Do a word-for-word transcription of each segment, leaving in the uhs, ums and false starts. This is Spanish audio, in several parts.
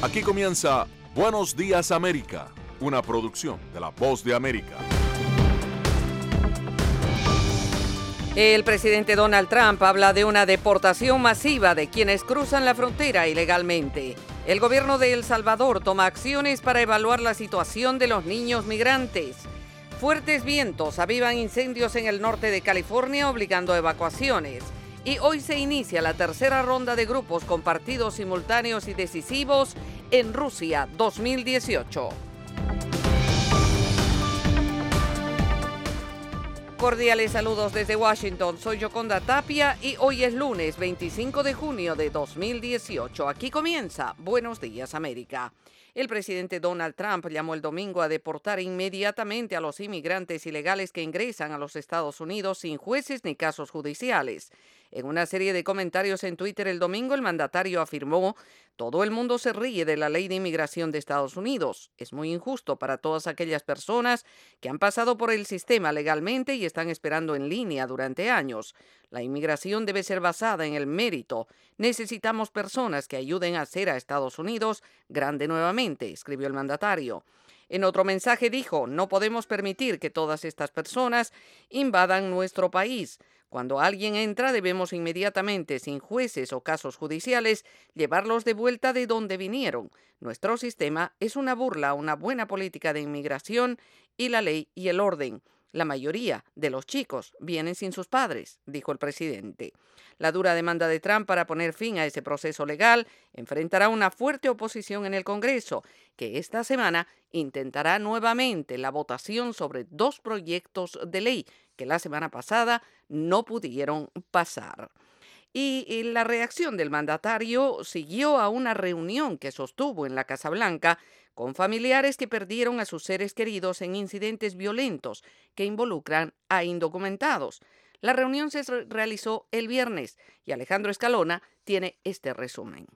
Aquí comienza Buenos Días América, una producción de La Voz de América. El presidente Donald Trump habla de una deportación masiva de quienes cruzan la frontera ilegalmente. El gobierno de El Salvador toma acciones para evaluar la situación de los niños migrantes. Fuertes vientos avivan incendios en el norte de California, obligando a evacuaciones. Y hoy se inicia la tercera ronda de grupos con partidos simultáneos y decisivos en Rusia dos mil dieciocho. Cordiales saludos desde Washington, soy Yoconda Tapia y hoy es lunes veinticinco de junio de dos mil dieciocho. Aquí comienza Buenos Días América. El presidente Donald Trump llamó el domingo a deportar inmediatamente a los inmigrantes ilegales que ingresan a los Estados Unidos sin jueces ni casos judiciales. En una serie de comentarios en Twitter el domingo, el mandatario afirmó: todo el mundo se ríe de la ley de inmigración de Estados Unidos. Es muy injusto para todas aquellas personas que han pasado por el sistema legalmente y están esperando en línea durante años. La inmigración debe ser basada en el mérito. Necesitamos personas que ayuden a hacer a Estados Unidos grande nuevamente, escribió el mandatario. En otro mensaje dijo: no podemos permitir que todas estas personas invadan nuestro país. Cuando alguien entra, debemos inmediatamente, sin jueces o casos judiciales, llevarlos de vuelta de donde vinieron. Nuestro sistema es una burla a una buena política de inmigración y la ley y el orden. La mayoría de los chicos vienen sin sus padres, dijo el presidente. La dura demanda de Trump para poner fin a ese proceso legal enfrentará una fuerte oposición en el Congreso, que esta semana intentará nuevamente la votación sobre dos proyectos de ley que la semana pasada no pudieron pasar. Y, y la reacción del mandatario siguió a una reunión que sostuvo en la Casa Blanca con familiares que perdieron a sus seres queridos en incidentes violentos que involucran a indocumentados. La reunión se realizó el viernes y Alejandro Escalona tiene este resumen.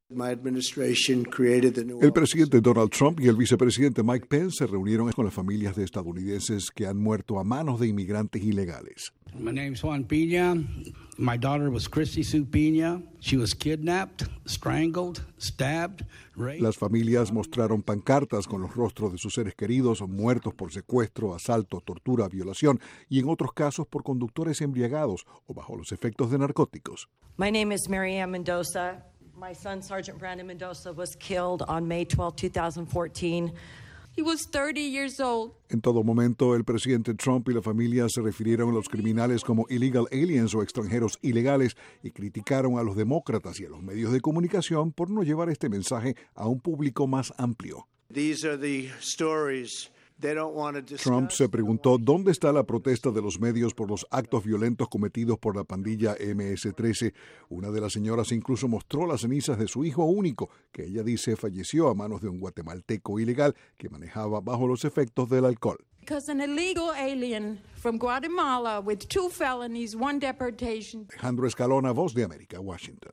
El presidente Donald Trump y el vicepresidente Mike Pence se reunieron con las familias de estadounidenses que han muerto a manos de inmigrantes ilegales. My name is Juan Piña. My daughter was Christy Sue Piña. She was kidnapped, strangled, stabbed, raped. Las familias mostraron pancartas con los rostros de sus seres queridos muertos por secuestro, asalto, tortura, violación y en otros casos por conductores embriagados o bajo los efectos de narcóticos. My name is Mary Ann Mendoza. My son, Sergeant Brandon Mendoza, was killed on May twelfth, twenty fourteen. He was thirty years old. En todo momento, el presidente Trump y la familia se refirieron a los criminales como illegal aliens o extranjeros ilegales y criticaron a los demócratas y a los medios de comunicación por no llevar este mensaje a un público más amplio. These are the stories. Trump se preguntó dónde está la protesta de los medios por los actos violentos cometidos por la pandilla eme ese trece. Una de las señoras incluso mostró las cenizas de su hijo único, que ella dice falleció a manos de un guatemalteco ilegal que manejaba bajo los efectos del alcohol. Because an illegal alien from Guatemala with two felonies, one deportation. Alejandro Escalona, Voz de América, Washington.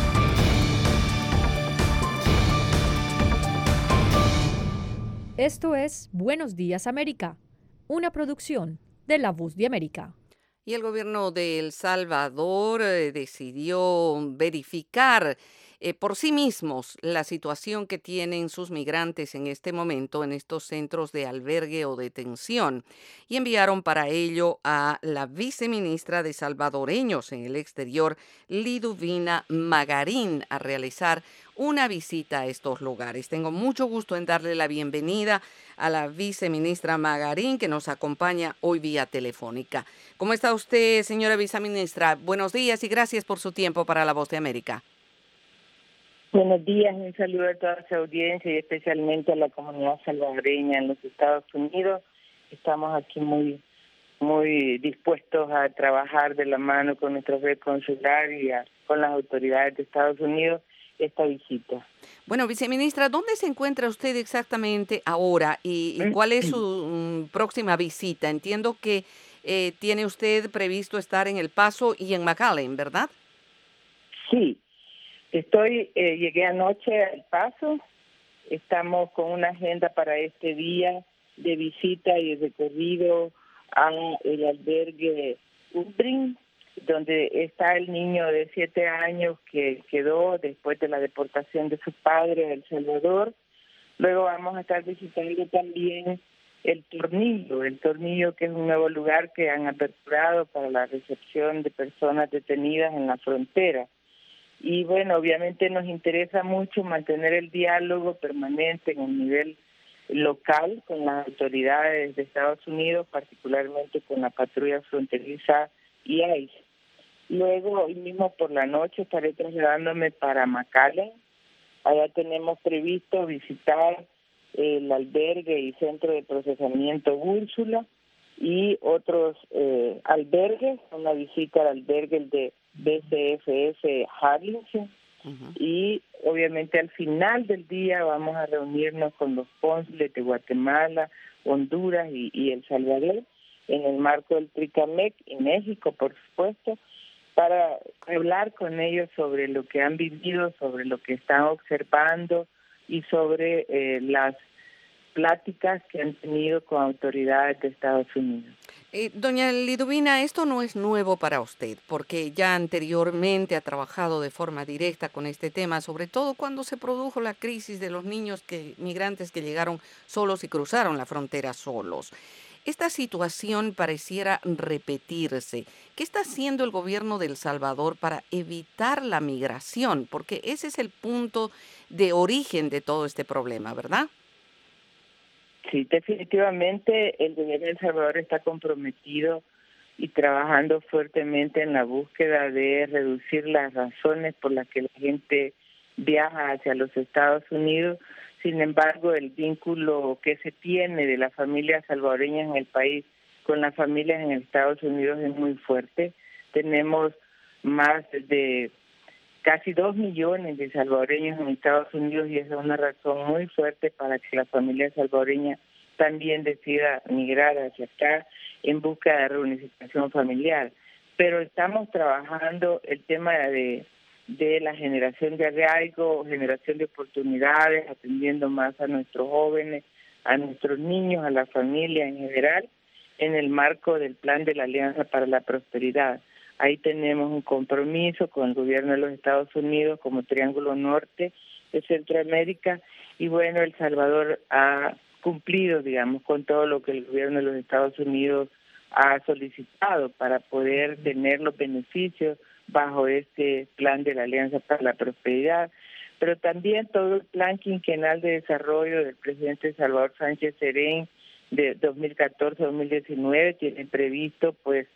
Esto es Buenos Días América, una producción de La Voz de América. Y el gobierno de El Salvador eh, decidió verificar eh, por sí mismos la situación que tienen sus migrantes en este momento en estos centros de albergue o detención y enviaron para ello a la viceministra de Salvadoreños en el exterior, Liduvina Magarín, a realizar una visita a estos lugares. Tengo mucho gusto en darle la bienvenida a la viceministra Magarín, que nos acompaña hoy vía telefónica. ¿Cómo está usted, señora viceministra? Buenos días y gracias por su tiempo para La Voz de América. Buenos días, un saludo a toda su audiencia y especialmente a la comunidad salvadoreña en los Estados Unidos. Estamos aquí muy muy dispuestos a trabajar de la mano con nuestro red consular y a, con las autoridades de Estados Unidos esta visita. Bueno, viceministra, ¿dónde se encuentra usted exactamente ahora y, y cuál es su um, próxima visita? Entiendo que eh, tiene usted previsto estar en El Paso y en McAllen, ¿verdad? Sí, estoy, eh, llegué anoche a El Paso, estamos con una agenda para este día de visita y recorrido a el albergue Ubrin donde está el niño de siete años que quedó después de la deportación de su padre a El Salvador. Luego vamos a estar visitando también el Tornillo, el Tornillo que es un nuevo lugar que han aperturado para la recepción de personas detenidas en la frontera. Y bueno, obviamente nos interesa mucho mantener el diálogo permanente en el nivel local con las autoridades de Estados Unidos, particularmente con la patrulla fronteriza y ICE. Luego, hoy mismo por la noche, estaré trasladándome para McAllen. Allá tenemos previsto visitar el albergue y centro de procesamiento Úrsula y otros eh, albergues, una visita al albergue de B C F S Harlingen. Uh-huh. Y obviamente al final del día vamos a reunirnos con los cónsules de Guatemala, Honduras y, y El Salvador en el marco del TRICAMEC y México, por supuesto, para hablar con ellos sobre lo que han vivido, sobre lo que están observando y sobre eh, las pláticas que han tenido con autoridades de Estados Unidos. Eh, doña Liduvina, esto no es nuevo para usted, porque ya anteriormente ha trabajado de forma directa con este tema, sobre todo cuando se produjo la crisis de los niños que, migrantes que llegaron solos y cruzaron la frontera solos. Esta situación pareciera repetirse. ¿Qué está haciendo el gobierno de El Salvador para evitar la migración? Porque ese es el punto de origen de todo este problema, ¿verdad? Sí, definitivamente el gobierno de El Salvador está comprometido y trabajando fuertemente en la búsqueda de reducir las razones por las que la gente viaja hacia los Estados Unidos. Sin embargo, el vínculo que se tiene de las familias salvadoreñas en el país con las familias en Estados Unidos es muy fuerte. Tenemos más de casi dos millones de salvadoreños en Estados Unidos y esa es una razón muy fuerte para que la familia salvadoreña también decida migrar hacia acá en busca de reunificación familiar. Pero estamos trabajando el tema de, de la generación de arraigo, generación de oportunidades, atendiendo más a nuestros jóvenes, a nuestros niños, a la familia en general, en el marco del Plan de la Alianza para la Prosperidad. Ahí tenemos un compromiso con el gobierno de los Estados Unidos como Triángulo Norte de Centroamérica y bueno, El Salvador ha cumplido, digamos, con todo lo que el gobierno de los Estados Unidos ha solicitado para poder tener los beneficios bajo este Plan de la Alianza para la Prosperidad, pero también todo el Plan Quinquenal de Desarrollo del presidente Salvador Sánchez Serén de dos mil catorce a dos mil diecinueve tiene previsto pues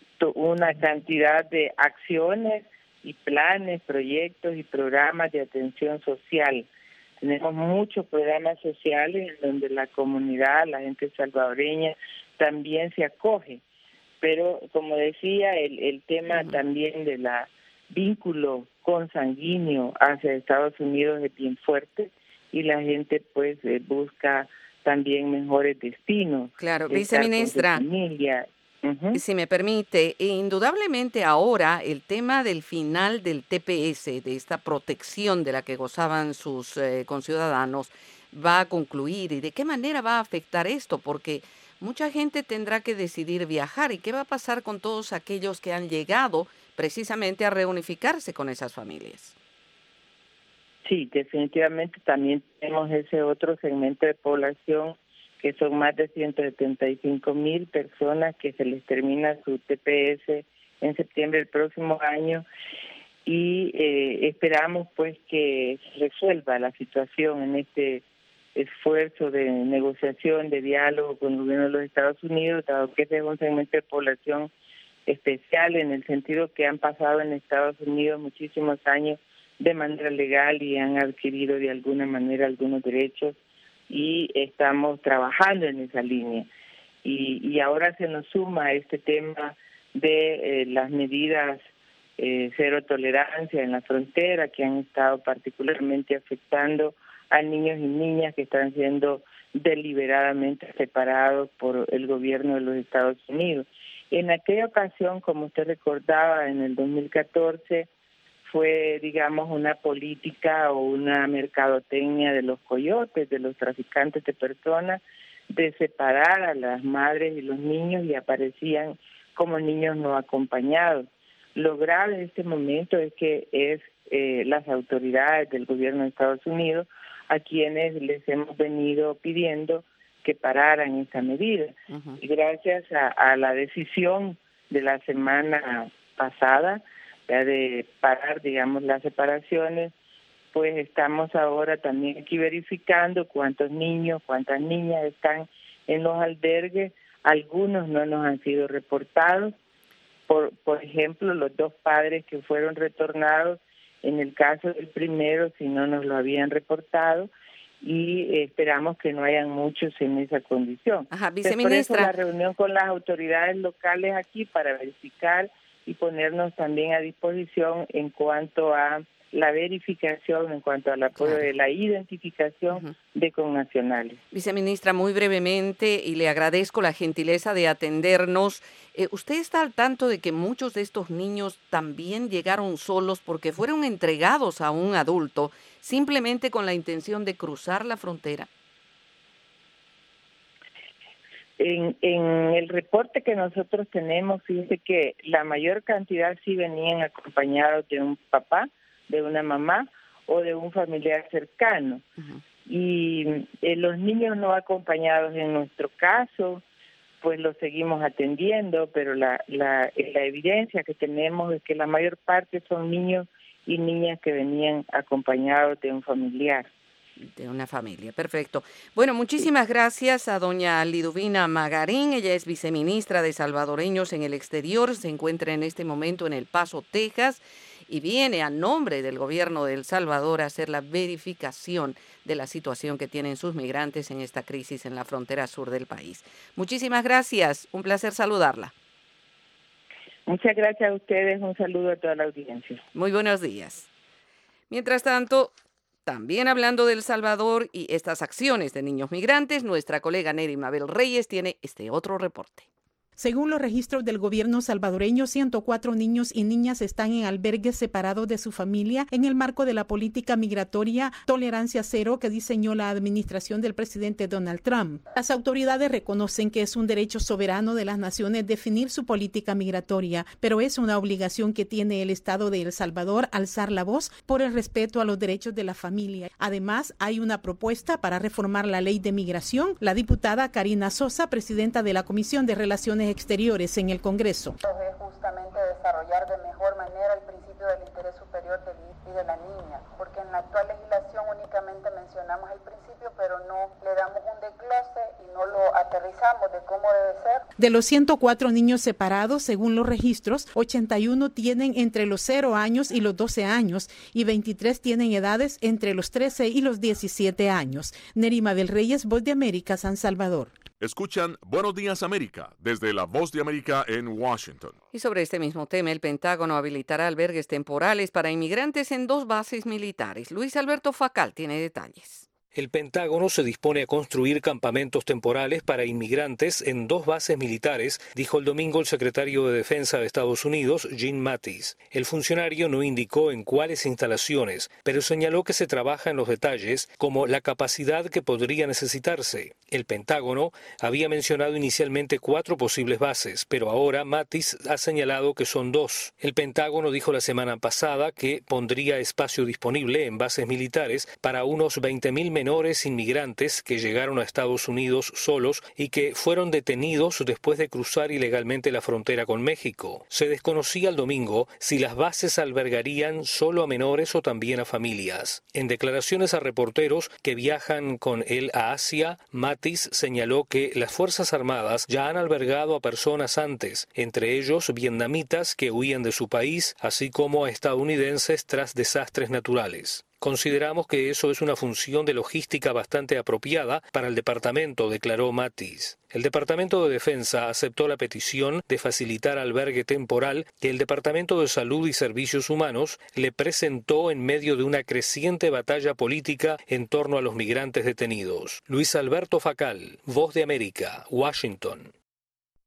una cantidad de acciones y planes, proyectos y programas de atención social. Tenemos muchos programas sociales en donde la comunidad, la gente salvadoreña también se acoge. Pero, como decía, el, el tema uh-huh. también de la vínculo consanguíneo hacia Estados Unidos es bien fuerte y la gente pues eh, busca también mejores destinos. Claro, viceministra. Uh-huh. Si me permite, indudablemente ahora el tema del final del T P S, de esta protección de la que gozaban sus eh, conciudadanos, va a concluir. ¿Y de qué manera va a afectar esto? Porque mucha gente tendrá que decidir viajar. ¿Y qué va a pasar con todos aquellos que han llegado precisamente a reunificarse con esas familias? Sí, definitivamente también tenemos ese otro segmento de población que son más de ciento setenta y cinco mil personas que se les termina su T P S en septiembre del próximo año y eh, esperamos pues que se resuelva la situación en este esfuerzo de negociación, de diálogo con el gobierno de los Estados Unidos, dado que ese es un segmento de población especial en el sentido que han pasado en Estados Unidos muchísimos años de manera legal y han adquirido de alguna manera algunos derechos y estamos trabajando en esa línea. Y, y ahora se nos suma este tema de eh, las medidas eh, cero tolerancia en la frontera que han estado particularmente afectando a niños y niñas que están siendo deliberadamente separados por el gobierno de los Estados Unidos. En aquella ocasión, como usted recordaba, en el dos mil catorce, fue, digamos, una política o una mercadotecnia de los coyotes, de los traficantes de personas, de separar a las madres y los niños y aparecían como niños no acompañados. Lo grave en este momento es que es eh, las autoridades del gobierno de Estados Unidos a quienes les hemos venido pidiendo que pararan esta medida. Uh-huh. Y gracias a, a la decisión de la semana pasada, ya de parar, digamos, las separaciones, pues estamos ahora también aquí verificando cuántos niños, cuántas niñas están en los albergues. Algunos no nos han sido reportados. Por, por ejemplo, los dos padres que fueron retornados, en el caso del primero, si no nos lo habían reportado, y esperamos que no hayan muchos en esa condición. Ajá, viceministra. Por eso la reunión con las autoridades locales aquí para verificar y ponernos también a disposición en cuanto a la verificación, en cuanto al apoyo claro. de la identificación uh-huh. de connacionales. Viceministra, muy brevemente, y le agradezco la gentileza de atendernos. Eh, ¿Usted está al tanto de que muchos de estos niños también llegaron solos porque fueron entregados a un adulto simplemente con la intención de cruzar la frontera? En, en el reporte que nosotros tenemos, fíjese que la mayor cantidad sí venían acompañados de un papá, de una mamá o de un familiar cercano. Uh-huh. Y eh, los niños no acompañados en nuestro caso, pues los seguimos atendiendo, pero la, la, la evidencia que tenemos es que la mayor parte son niños y niñas que venían acompañados de un familiar. De una familia, perfecto. Bueno, muchísimas sí. gracias a doña Liduvina Magarín. Ella es viceministra de Salvadoreños en el Exterior, se encuentra en este momento en El Paso, Texas, y viene a nombre del gobierno de El Salvador a hacer la verificación de la situación que tienen sus migrantes en esta crisis en la frontera sur del país. Muchísimas gracias, un placer saludarla. Muchas gracias a ustedes, un saludo a toda la audiencia. Muy buenos días. Mientras tanto, también hablando de El Salvador y estas acciones de niños migrantes, nuestra colega Nery Mabel Reyes tiene este otro reporte. Según los registros del gobierno salvadoreño, ciento cuatro niños y niñas están en albergues separados de su familia en el marco de la política migratoria Tolerancia Cero que diseñó la administración del presidente Donald Trump. Las autoridades reconocen que es un derecho soberano de las naciones definir su política migratoria, pero es una obligación que tiene el Estado de El Salvador alzar la voz por el respeto a los derechos de la familia. Además, hay una propuesta para reformar la ley de migración. La diputada Karina Sosa, presidenta de la Comisión de Relaciones Exteriores en el Congreso. Es justamente desarrollar de mejor manera el principio del interés superior del y de la niña, porque en la actual legislación únicamente mencionamos el principio, pero no le damos un desglose y no lo aterrizamos de cómo debe ser. De los ciento cuatro niños separados, según los registros, ochenta y uno tienen entre los cero años y los doce años y veintitrés tienen edades entre los trece y los diecisiete años. Nery Mabel Reyes, Voz de América, San Salvador. Escuchan Buenos Días América desde la Voz de América en Washington. Y sobre este mismo tema, el Pentágono habilitará albergues temporales para inmigrantes en dos bases militares. Luis Alberto Facal tiene detalles. El Pentágono se dispone a construir campamentos temporales para inmigrantes en dos bases militares, dijo el domingo el secretario de Defensa de Estados Unidos, Jim Mattis. El funcionario no indicó en cuáles instalaciones, pero señaló que se trabaja en los detalles, como la capacidad que podría necesitarse. El Pentágono había mencionado inicialmente cuatro posibles bases, pero ahora Mattis ha señalado que son dos. El Pentágono dijo la semana pasada que pondría espacio disponible en bases militares para unos veinte mil menores inmigrantes que llegaron a Estados Unidos solos y que fueron detenidos después de cruzar ilegalmente la frontera con México. Se desconocía el domingo si las bases albergarían solo a menores o también a familias. En declaraciones a reporteros que viajan con él a Asia, Mattis señaló que las Fuerzas Armadas ya han albergado a personas antes, entre ellos vietnamitas que huían de su país, así como a estadounidenses tras desastres naturales. Consideramos que eso es una función de logística bastante apropiada para el departamento, declaró Mattis. El Departamento de Defensa aceptó la petición de facilitar albergue temporal que el Departamento de Salud y Servicios Humanos le presentó en medio de una creciente batalla política en torno a los migrantes detenidos. Luis Alberto Facal, Voz de América, Washington.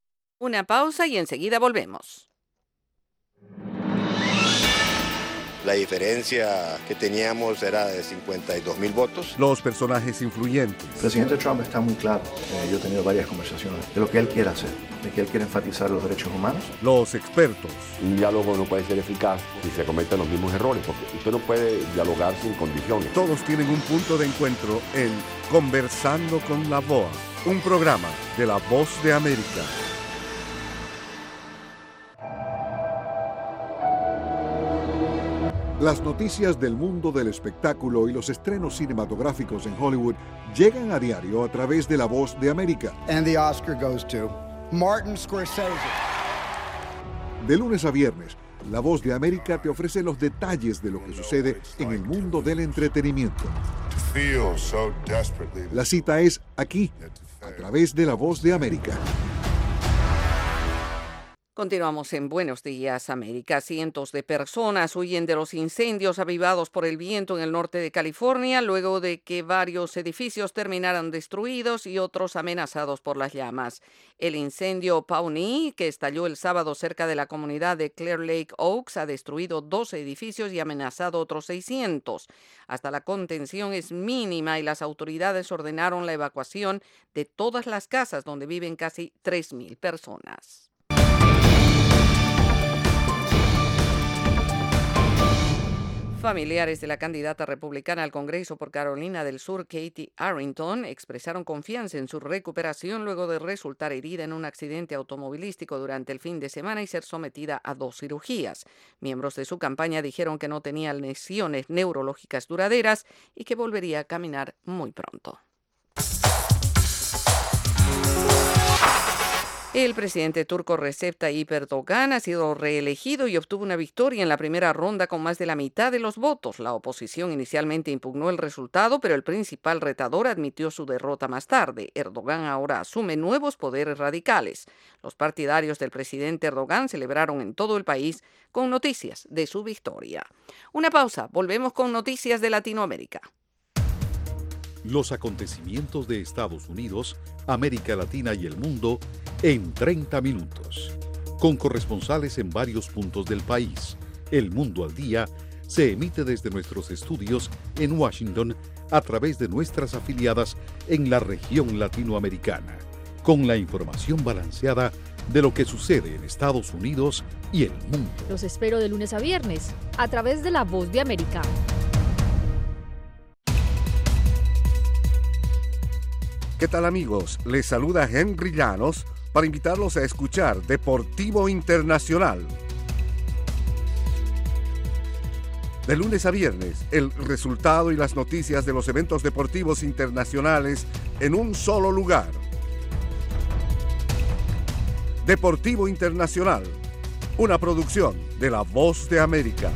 Una pausa y enseguida volvemos. La La diferencia que teníamos era de cincuenta y dos mil votos. Los personajes influyentes. El presidente Trump está muy claro. Eh, yo he tenido varias conversaciones de lo que él quiere hacer, de que él quiere enfatizar los derechos humanos. Los expertos. Un diálogo no puede ser eficaz si se cometen los mismos errores, porque usted no puede dialogar sin condiciones. Todos tienen un punto de encuentro en Conversando con la V O A, un programa de La Voz de América. Las noticias del mundo del espectáculo y los estrenos cinematográficos en Hollywood llegan a diario a través de La Voz de América. And the Oscar goes to Martin Scorsese. De lunes a viernes, La Voz de América te ofrece los detalles de lo que sucede en el mundo del entretenimiento. La cita es aquí, a través de La Voz de América. Continuamos en Buenos Días, América. Cientos de personas huyen de los incendios avivados por el viento en el norte de California luego de que varios edificios terminaran destruidos y otros amenazados por las llamas. El incendio Pawnee, que estalló el sábado cerca de la comunidad de Clear Lake Oaks, ha destruido doce edificios y amenazado otros seiscientos. Hasta la contención es mínima y las autoridades ordenaron la evacuación de todas las casas donde viven casi tres mil personas. Familiares de la candidata republicana al Congreso por Carolina del Sur, Katie Arrington, expresaron confianza en su recuperación luego de resultar herida en un accidente automovilístico durante el fin de semana y ser sometida a dos cirugías. Miembros de su campaña dijeron que no tenía lesiones neurológicas duraderas y que volvería a caminar muy pronto. El presidente turco Recep Tayyip Erdogan ha sido reelegido y obtuvo una victoria en la primera ronda con más de la mitad de los votos. La oposición inicialmente impugnó el resultado, pero el principal retador admitió su derrota más tarde. Erdogan ahora asume nuevos poderes radicales. Los partidarios del presidente Erdogan celebraron en todo el país con noticias de su victoria. Una pausa, volvemos con noticias de Latinoamérica. Los acontecimientos de Estados Unidos, América Latina y el mundo en treinta minutos. Con corresponsales en varios puntos del país. El Mundo al Día se emite desde nuestros estudios en Washington a través de nuestras afiliadas en la región latinoamericana. Con la información balanceada de lo que sucede en Estados Unidos y el mundo. Los espero de lunes a viernes a través de La Voz de América. ¿Qué tal, amigos? Les saluda Henry Llanos para invitarlos a escuchar Deportivo Internacional. De lunes a viernes, el resultado y las noticias de los eventos deportivos internacionales en un solo lugar. Deportivo Internacional, una producción de La Voz de América.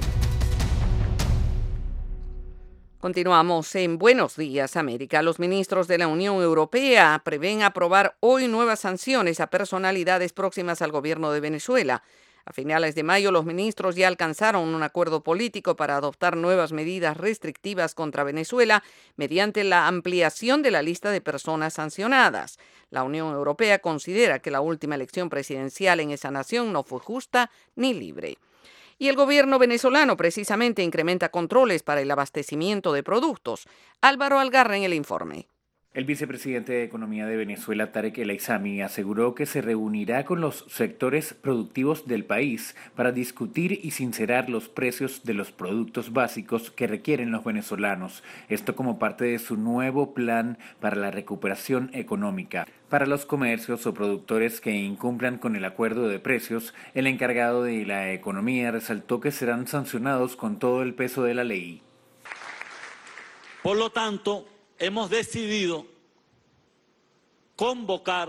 Continuamos en Buenos Días, América. Los ministros de la Unión Europea prevén aprobar hoy nuevas sanciones a personalidades próximas al gobierno de Venezuela. A finales de mayo, los ministros ya alcanzaron un acuerdo político para adoptar nuevas medidas restrictivas contra Venezuela mediante la ampliación de la lista de personas sancionadas. La Unión Europea considera que la última elección presidencial en esa nación no fue justa ni libre. Y el gobierno venezolano precisamente incrementa controles para el abastecimiento de productos. Álvaro Algarra en el informe. El vicepresidente de Economía de Venezuela, Tarek El Aizami, aseguró que se reunirá con los sectores productivos del país para discutir y sincerar los precios de los productos básicos que requieren los venezolanos. Esto como parte de su nuevo plan para la recuperación económica. Para los comercios o productores que incumplan con el acuerdo de precios, el encargado de la economía resaltó que serán sancionados con todo el peso de la ley. Por lo tanto, hemos decidido convocar,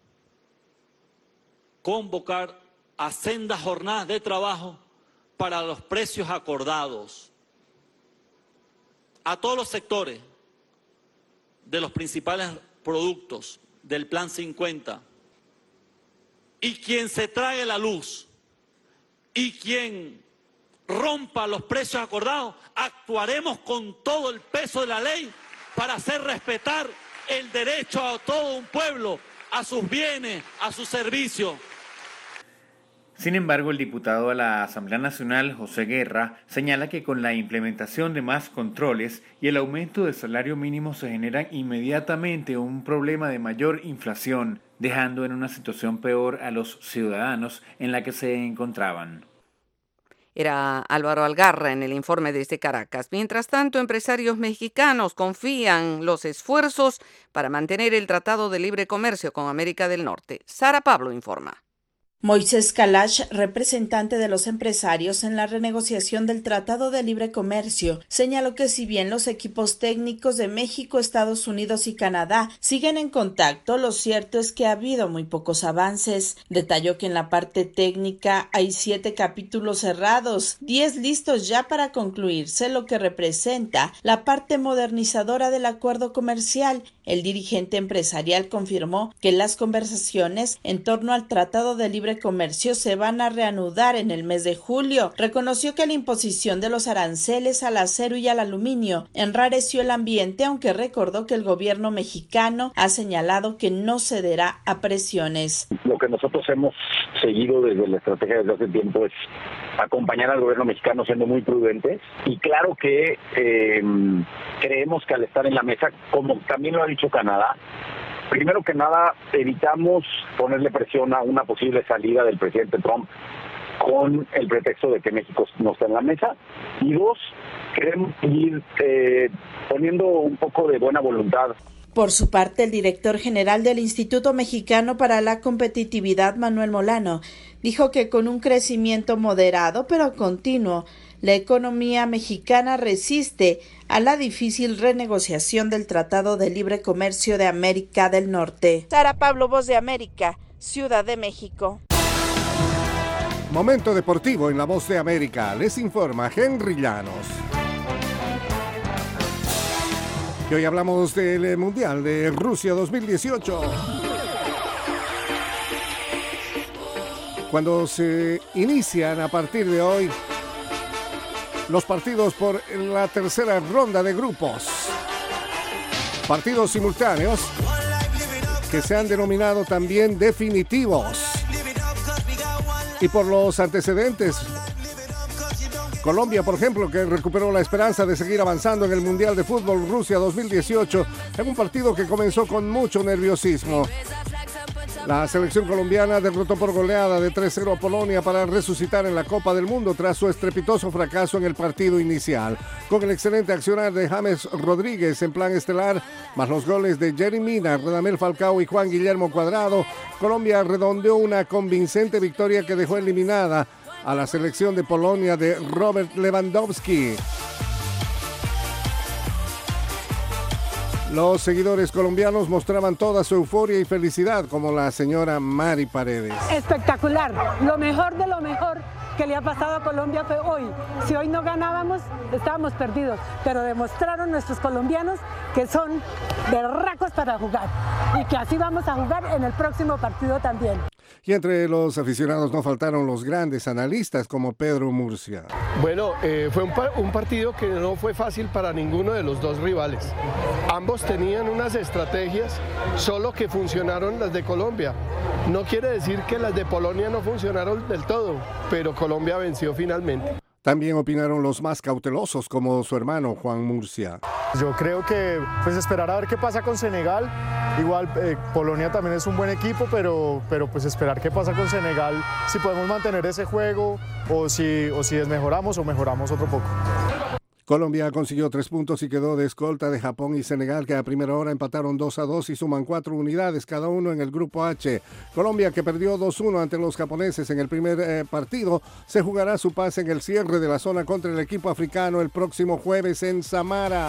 convocar a sendas jornadas de trabajo para los precios acordados a todos los sectores de los principales productos del Plan cincuenta. Y quien se trague la luz y quien rompa los precios acordados, actuaremos con todo el peso de la ley para hacer respetar el derecho a todo un pueblo, a sus bienes, a sus servicios. Sin embargo, el diputado a la Asamblea Nacional, José Guerra, señala que con la implementación de más controles y el aumento del salario mínimo se genera inmediatamente un problema de mayor inflación, dejando en una situación peor a los ciudadanos en la que se encontraban. Era Álvaro Algarra en el informe desde Caracas. Mientras tanto, empresarios mexicanos confían los esfuerzos para mantener el Tratado de Libre Comercio con América del Norte. Sara Pablo informa. Moisés Kalash, representante de los empresarios en la renegociación del Tratado de Libre Comercio, señaló que si bien los equipos técnicos de México, Estados Unidos y Canadá siguen en contacto, lo cierto es que ha habido muy pocos avances. Detalló que en la parte técnica hay siete capítulos cerrados, diez listos ya para concluirse, lo que representa la parte modernizadora del acuerdo comercial. El dirigente empresarial confirmó que las conversaciones en torno al Tratado de Libre Comercio se van a reanudar en el mes de julio. Reconoció que la imposición de los aranceles al acero y al aluminio enrareció el ambiente, aunque recordó que el gobierno mexicano ha señalado que no cederá a presiones. Lo que nosotros hemos seguido desde la estrategia desde hace tiempo es acompañar al gobierno mexicano siendo muy prudentes, y claro que eh, creemos que al estar en la mesa, como también lo ha dicho Canadá, primero que nada evitamos ponerle presión a una posible salida del presidente Trump con el pretexto de que México no está en la mesa, y dos, queremos ir eh, poniendo un poco de buena voluntad. Por su parte, el director general del Instituto Mexicano para la Competitividad, Manuel Molano, dijo que con un crecimiento moderado pero continuo, la economía mexicana resiste a la difícil renegociación del Tratado de Libre Comercio de América del Norte. Sara Pablo, Voz de América, Ciudad de México. Momento deportivo en La Voz de América. Les informa Henry Llanos. Y hoy hablamos del Mundial de Rusia dos mil dieciocho. Cuando se inician a partir de hoy los partidos por la tercera ronda de grupos. Partidos simultáneos que se han denominado también definitivos. Y por los antecedentes, Colombia, por ejemplo, que recuperó la esperanza de seguir avanzando en el Mundial de Fútbol Rusia dos mil dieciocho, en un partido que comenzó con mucho nerviosismo. La selección colombiana derrotó por goleada de tres cero a Polonia para resucitar en la Copa del Mundo tras su estrepitoso fracaso en el partido inicial. Con el excelente accionar de James Rodríguez en plan estelar, más los goles de Jerry Mina, Radamel Falcao y Juan Guillermo Cuadrado, Colombia redondeó una convincente victoria que dejó eliminada a la selección de Polonia de Robert Lewandowski. Los seguidores colombianos mostraban toda su euforia y felicidad, como la señora Mari Paredes. Espectacular, lo mejor de lo mejor que le ha pasado a Colombia fue hoy. Si hoy no ganábamos, estábamos perdidos, pero demostraron nuestros colombianos que son berracos para jugar y que así vamos a jugar en el próximo partido también. Y entre los aficionados no faltaron los grandes analistas como Pedro Murcia. Bueno, eh, fue un, pa- un partido que no fue fácil para ninguno de los dos rivales. Ambos tenían unas estrategias, solo que funcionaron las de Colombia. No quiere decir que las de Polonia no funcionaron del todo, pero Colombia venció finalmente. También opinaron los más cautelosos, como su hermano Juan Murcia. Yo creo que pues esperar a ver qué pasa con Senegal. Igual eh, Polonia también es un buen equipo, pero, pero pues esperar qué pasa con Senegal, si podemos mantener ese juego o si, o si desmejoramos o mejoramos otro poco. Colombia consiguió tres puntos y quedó de escolta de Japón y Senegal, que a primera hora empataron dos a dos y suman cuatro unidades cada uno en el grupo H. Colombia, que perdió dos uno ante los japoneses en el primer eh, partido, se jugará su pase en el cierre de la zona contra el equipo africano el próximo jueves en Samara.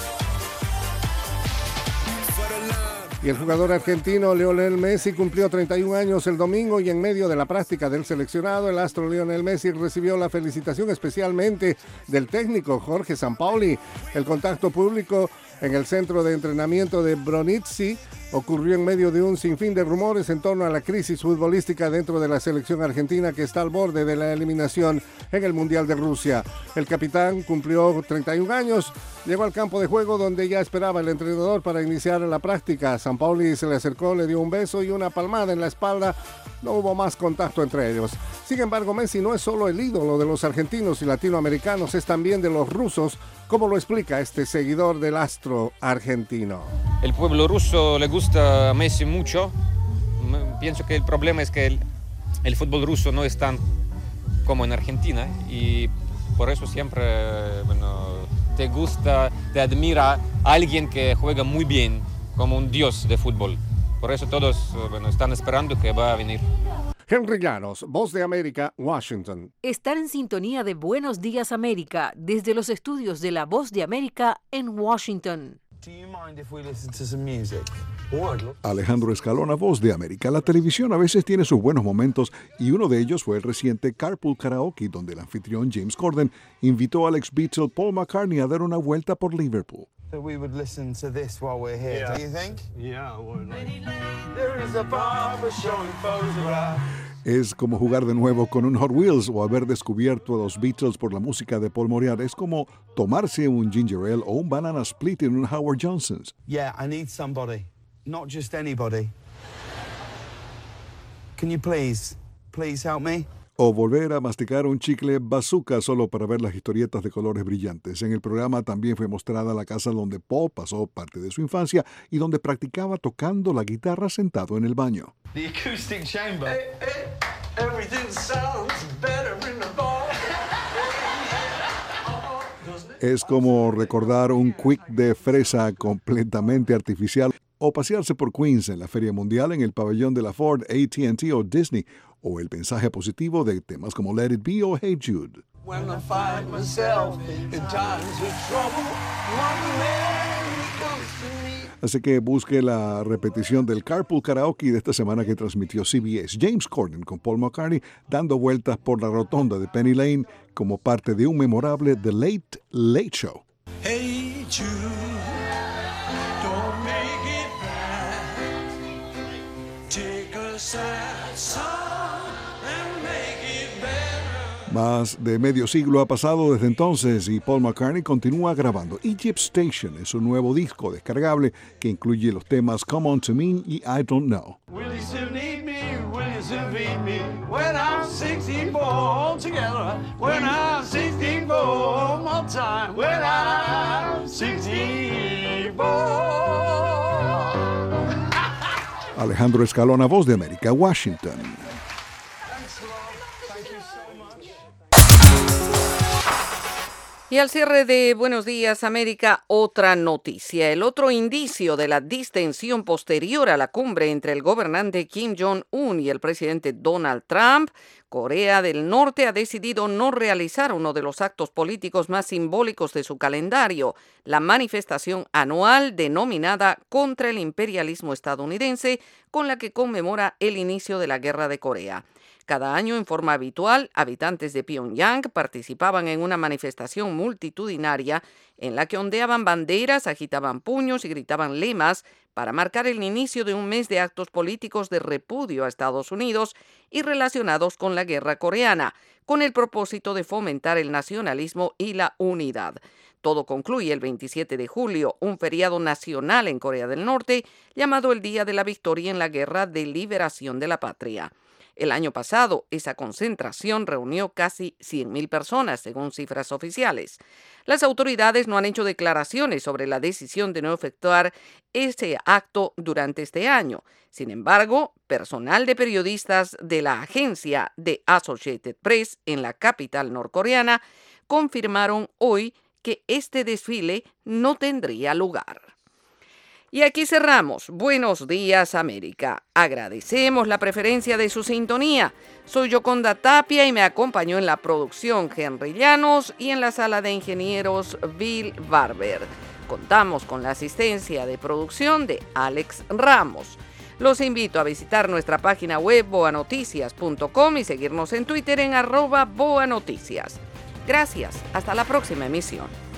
Y el jugador argentino Lionel Messi cumplió treinta y un años el domingo, y en medio de la práctica del seleccionado, el astro Lionel Messi recibió la felicitación especialmente del técnico Jorge Sampaoli. El contacto público en el centro de entrenamiento de Bronici ocurrió en medio de un sinfín de rumores en torno a la crisis futbolística dentro de la selección argentina, que está al borde de la eliminación en el Mundial de Rusia. El capitán cumplió treinta y un años, llegó al campo de juego donde ya esperaba el entrenador para iniciar la práctica. Sampaoli se le acercó, le dio un beso y una palmada en la espalda no hubo más contacto entre ellos. Sin embargo, Messi no es solo el ídolo de los argentinos y latinoamericanos, es también de los rusos, como lo explica este seguidor del astro argentino. El pueblo ruso le gusta a Messi mucho. Pienso que el problema es que el, el fútbol ruso no es tan como en Argentina y por eso siempre, bueno, te gusta, te admira a alguien que juega muy bien, como un dios de fútbol. Por eso todos, bueno, están esperando que va a venir. Henry Llanos, Voz de América, Washington. Estar en sintonía de Buenos Días América desde los estudios de La Voz de América en Washington. Alejandro Escalona, Voz de América. La televisión a veces tiene sus buenos momentos y uno de ellos fue el reciente Carpool Karaoke, donde el anfitrión James Corden invitó al ex Beatle Paul McCartney a dar una vuelta por Liverpool. So we would listen to this while we're here, yeah. Do you think? Yeah, I would. There is a barber showing photos around. Es como jugar de nuevo con un Hot Wheels o haber descubierto a los Beatles por la música de Paul Moriarty. Es como tomarse un ginger ale o un banana split en un Howard Johnson's. Yeah, I need somebody, not just anybody. Can you please, please help me? O volver a masticar un chicle bazooka solo para ver las historietas de colores brillantes. En el programa también fue mostrada la casa donde Paul pasó parte de su infancia y donde practicaba tocando la guitarra sentado en el baño. The acoustic chamber. Hey, hey, everything sounds better in the bar. Es como recordar un quick de fresa completamente artificial o pasearse por Queens en la Feria Mundial en el pabellón de la Ford, A T and T o Disney, o el mensaje positivo de temas como Let It Be o Hey Jude. When I find myself in times of trouble, one man comes to me. Así que busque la repetición del Carpool Karaoke de esta semana que transmitió C B S. James Corden con Paul McCartney dando vueltas por la rotonda de Penny Lane como parte de un memorable The Late Late Show. Hey Jude, don't make it bad. Take a sad song. Más de medio siglo ha pasado desde entonces y Paul McCartney continúa grabando. Egypt Station es un nuevo disco descargable que incluye los temas Come On To Me y I Don't Know. Will you still need me? Will you still feed me? When I'm sixty-four all together. When I'm sixty-four more time. When I'm sixty-four. Alejandro Escalona, Voz de América, Washington. Y al cierre de Buenos Días América, otra noticia. El otro indicio de la distensión posterior a la cumbre entre el gobernante Kim Jong-un y el presidente Donald Trump, Corea del Norte ha decidido no realizar uno de los actos políticos más simbólicos de su calendario, la manifestación anual denominada Contra el Imperialismo Estadounidense, con la que conmemora el inicio de la Guerra de Corea. Cada año, en forma habitual, habitantes de Pyongyang participaban en una manifestación multitudinaria en la que ondeaban banderas, agitaban puños y gritaban lemas para marcar el inicio de un mes de actos políticos de repudio a Estados Unidos y relacionados con la guerra coreana, con el propósito de fomentar el nacionalismo y la unidad. Todo concluye el veintisiete de julio, un feriado nacional en Corea del Norte llamado el Día de la Victoria en la Guerra de Liberación de la Patria. El año pasado, esa concentración reunió casi cien mil personas, según cifras oficiales. Las autoridades no han hecho declaraciones sobre la decisión de no efectuar ese acto durante este año. Sin embargo, personal de periodistas de la agencia The Associated Press en la capital norcoreana confirmaron hoy que este desfile no tendría lugar. Y aquí cerramos. Buenos días, América. Agradecemos la preferencia de su sintonía. Soy Yoconda Tapia y me acompañó en la producción Henry Llanos y en la sala de ingenieros Bill Barber. Contamos con la asistencia de producción de Alex Ramos. Los invito a visitar nuestra página web boa noticias punto com y seguirnos en Twitter en arroba boanoticias. Gracias. Hasta la próxima emisión.